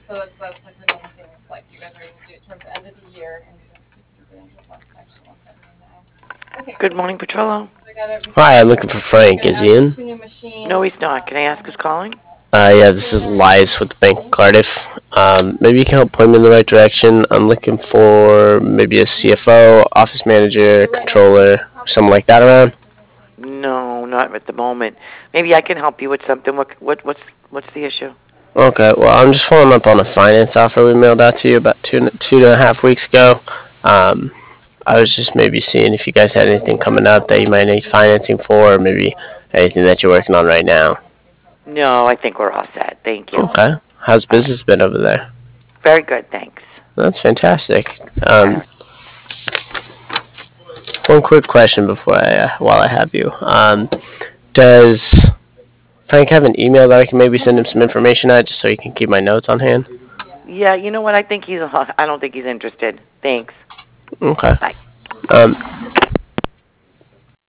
So that's like the main thing. It's like you guys are going to do it towards the end of the year, and you guys keep your bills actually 179. Okay. Good morning, Petrello. So I got everything. Hi, I'm looking for Frank. Is he in? Two new machines. No, he's not. Can I ask who's calling? Yeah, this is Lies with the Bank of Cardiff. Maybe you can help point me in the right direction. I'm looking for maybe a CFO, office manager, controller, something like that around. No, not at the moment. Maybe I can help you with something. What's the issue? Okay, well, I'm just following up on a finance offer we mailed out to you about two and a half weeks ago. Um, I was just maybe seeing if you guys had anything coming up that you might need financing for, or maybe anything that you're working on right now. No, I think we're all set. Thank you. Okay. How's All right. business been over there? Very good, thanks. That's fantastic. All right. One quick question before while I have you. Does Frank have an email that I can maybe send him some information at, just so he can keep my notes on hand? Yeah, you know what? I don't think he's interested. Thanks. Okay. Bye.